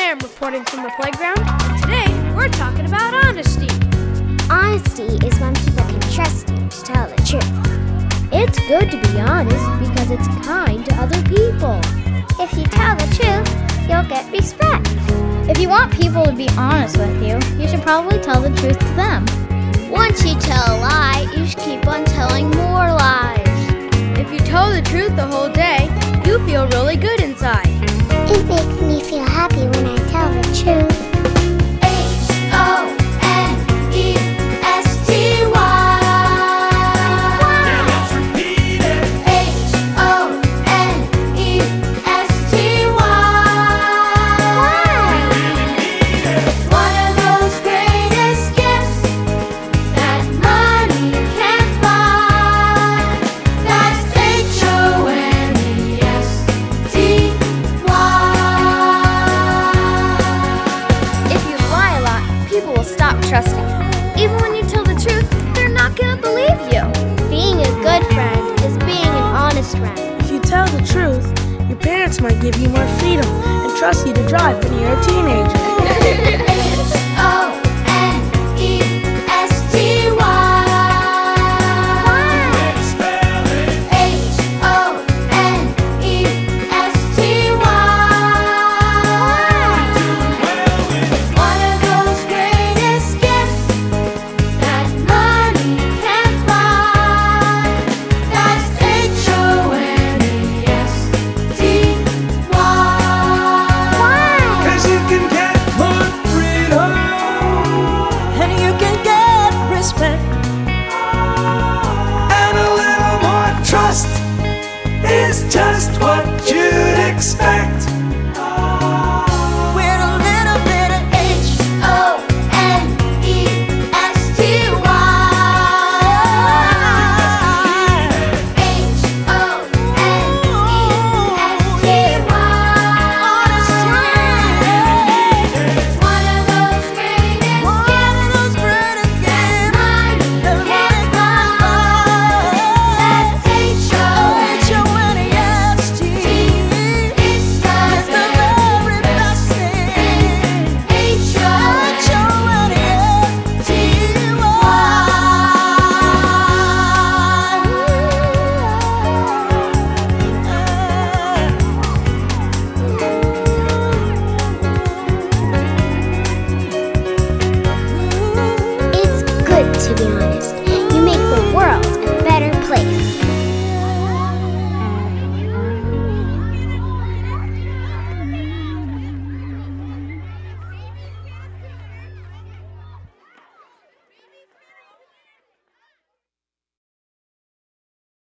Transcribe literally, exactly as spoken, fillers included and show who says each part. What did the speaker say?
Speaker 1: am reporting from the playground. Today, we're talking about honesty.
Speaker 2: Honesty is when people can trust you to tell the truth. It's good to be honest because it's kind to other people. If you tell the truth, you'll get respect.
Speaker 3: If you want people to be honest with you, you should probably tell the truth to them.
Speaker 2: Once you tell a lie, you should keep on telling more lies.
Speaker 1: If you tell the truth the whole day, you feel really good inside.
Speaker 2: It makes me feel happy when I tell the truth. H O N E S T Y.
Speaker 4: Yeah, let's repeat it.
Speaker 2: H O N E S T Y. It's one of those greatest gifts that money can't buy. That's H O N E S T Y. If you lie a lot, people will stop trusting you. Even when you tell the truth, they're not gonna believe you. Being a good friend is being an honest friend.
Speaker 5: If you tell the truth, your parents might give you more freedom and trust you to drive when you're a teenager.
Speaker 2: H O N E S T Y.
Speaker 4: Spell it.
Speaker 2: H O N E S T Y.
Speaker 4: Well,
Speaker 2: It's one of those greatest gifts that money can't buy. That's H O N E S T Y.
Speaker 4: cause you can get more freedom.
Speaker 5: And you can get respect.
Speaker 4: And a little more trust is just what